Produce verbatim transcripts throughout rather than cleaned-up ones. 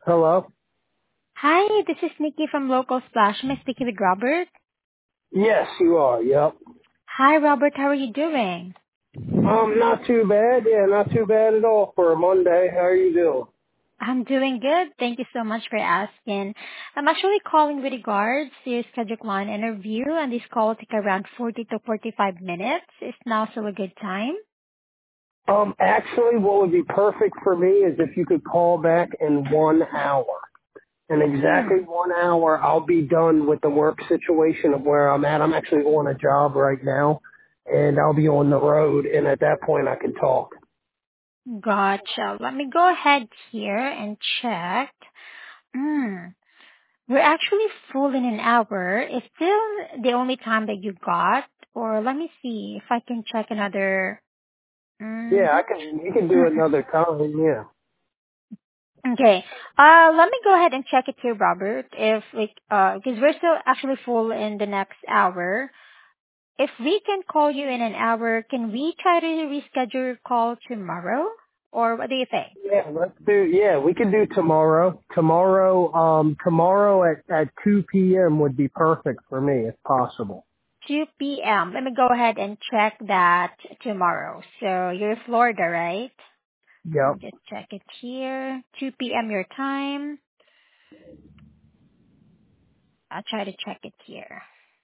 Hello? Hi, this is Nikki from Local Splash. Am I speaking with Robert? Yes, you are. Yep. Hi, Robert. How are you doing? Um, not too bad. Yeah, not too bad at all for a Monday. How are you doing? I'm doing good. Thank you so much for asking. I'm actually calling with regards to your scheduled line interview, and this call will take around forty to forty-five minutes. Is now still a good time? Um, actually, what would be perfect for me is if you could call back in one hour. In exactly Hmm. one hour, I'll be done with the work situation of where I'm at. I'm actually on a job right now, and I'll be on the road, and at that point, I can talk. Gotcha. Let me go ahead here and check. Hmm. We're actually full in an hour. Is still the only time that you got? Or let me see if I can check another. Yeah, Mm-hmm. I can. You can do it another time. Yeah. Okay. Uh, let me go ahead and check it here, Robert. If like, uh, because we're still actually full in the next hour. If we can call you in an hour, can we try to reschedule your call tomorrow? Or what do you think? Yeah, let's do. Yeah, we can do tomorrow. Tomorrow, um, tomorrow at at two p.m. would be perfect for me, if possible. two p.m. Let me go ahead and check that tomorrow. So you're in Florida, right? Let Yep. me just check it here. two p.m. your time. I'll try to check it here.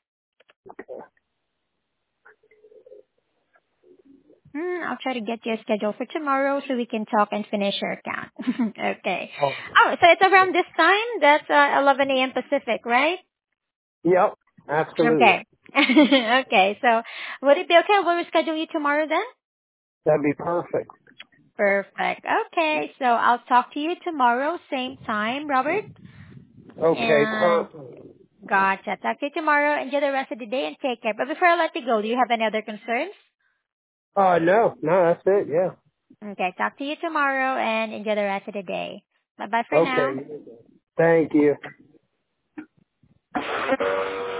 Hmm, I'll try to get you a schedule for tomorrow so we can talk and finish your account. Okay. Oh, Oh, so it's around this time? That's uh, eleven a.m. Pacific, right? yep. Absolutely. Okay. Okay, so would it be okay? We'll reschedule you tomorrow then? That'd be perfect. Perfect. Okay, so I'll talk to you tomorrow, same time, Robert. Okay, And perfect. gotcha. Talk to you tomorrow. Enjoy the rest of the day and take care. But before I let you go, do you have any other concerns? Uh, no, no, that's it. Yeah. Okay, talk to you tomorrow and enjoy the rest of the day. Bye bye for now. Okay. Thank you.